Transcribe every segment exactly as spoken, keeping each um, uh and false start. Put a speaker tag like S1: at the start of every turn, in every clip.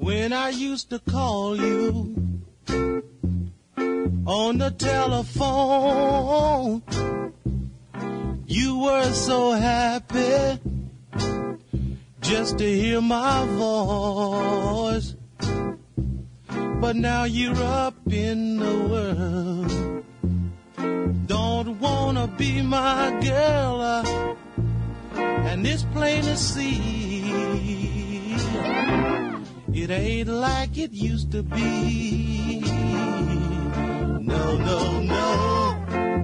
S1: When I used to call you on the telephone, you were so happy just to hear my voice. But now you're up in the world, don't wanna be my girl, uh, and it's plain to see it ain't like it used to be. No, no, no.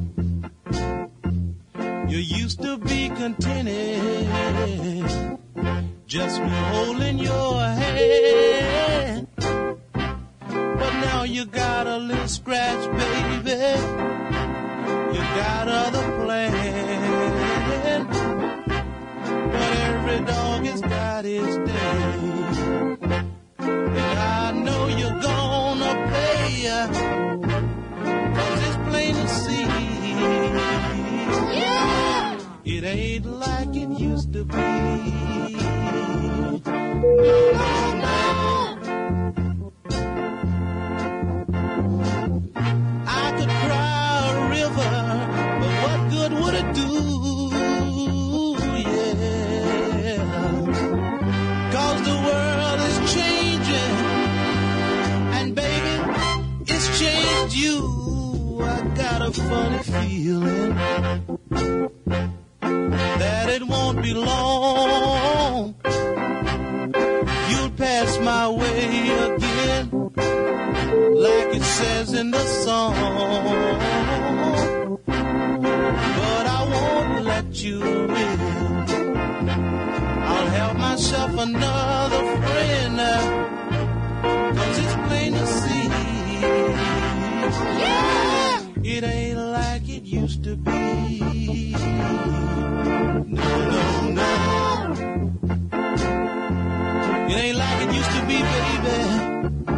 S1: You used to be contented just with holding your hand, but now you got a little scratch, baby. You got other plans, but every dog has got his day. And I know you're gonna pay, cause it's plain to see. Yeah. It ain't like it used to be. No, no, no. I could cry a river, but what good would it do? Yeah. Cause the world is changing, and baby, it's changed you. I got a funny feeling that it won't be long. You'll pass my way again, like it says in the song. But I won't let you in. I'll help myself another friend, cause it's plain to see. Yeah. It ain't like it used to be. No, no, no. It ain't like it used to be, baby.